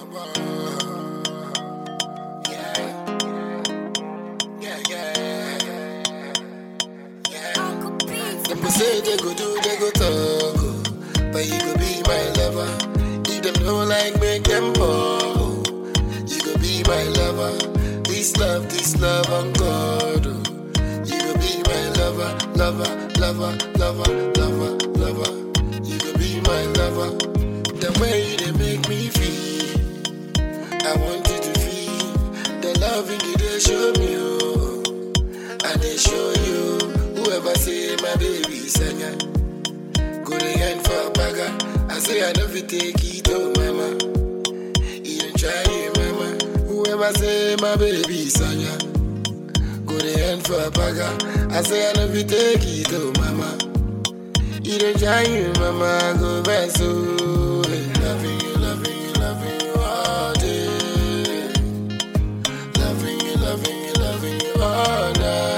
Them go say they go do, they go talk, oh. But you go be my lover. If them don't like, make them fall. You go be my lover. This love on God, oh. You go be my lover, lover, lover, lover, lover, lover. You go be my lover. The way they make me feel, I want you to feel. The loving you they show me, oh. And they show you. Whoever say my baby Sanya, go to hand for a bagger. I say I never take it, oh mama. You don't try it, mama. Whoever say my baby Sanya, go to hand for a bagger. I say I never take it, oh mama. You don't try it, mama. Go back so loving you, loving you, loving you all day. Loving you, loving you, loving you all night.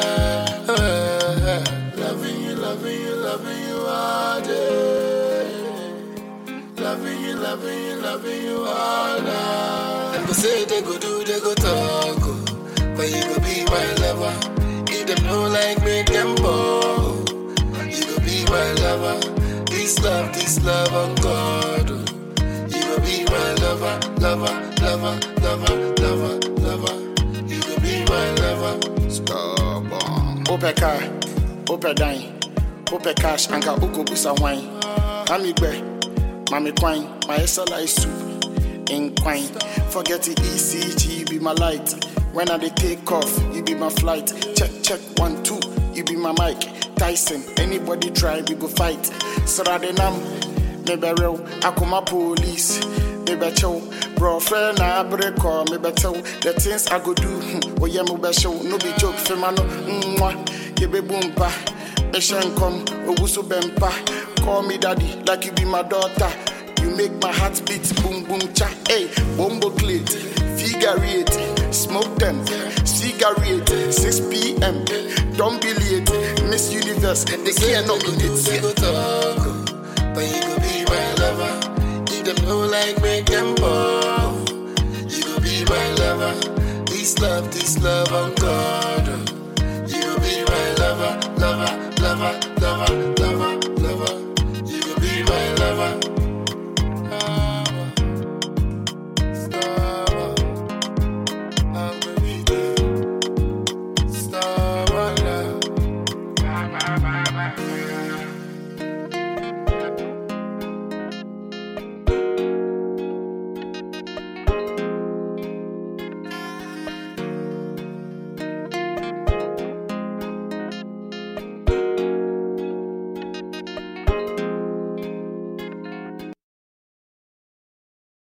Loving you, loving you, loving you all day. Loving you, loving you, loving you all night. And go say they go do, they go talk, oh. But you go be my lover. If them don't like, make them fall. You go be my lover. This love on God, oh. You go be my lover, lover, lover, lover, lover, lover. You go be my lover. Stop on. Opeka, Opedine, Ope cash, Anka Uko Busa wine. Amigbe, Mami Quine, my SLI soup. In Quine, forget the ECG, be my light. When I take off, you be my flight. Check, 1, 2, you be my mic. Tyson, anybody try, we go fight. Saradenam, maybe real, Akuma police, maybe chow. Bro, friend, I break call, maybe tell. The things I go do, oh yeah, maybe show. No be joke, femano, you be boompa. Eshen come, Owusu Bempa. Call me daddy, like you be my daughter. You make my heart beat, boom boom cha. Hey, bombo clit, figure 8, smoke them, cigarette, 6 p.m. Don't be late, Miss Universe, they can't nominate. They go talk, but you go be my lover. If them don't like, make them fall. You go be my lover. This love on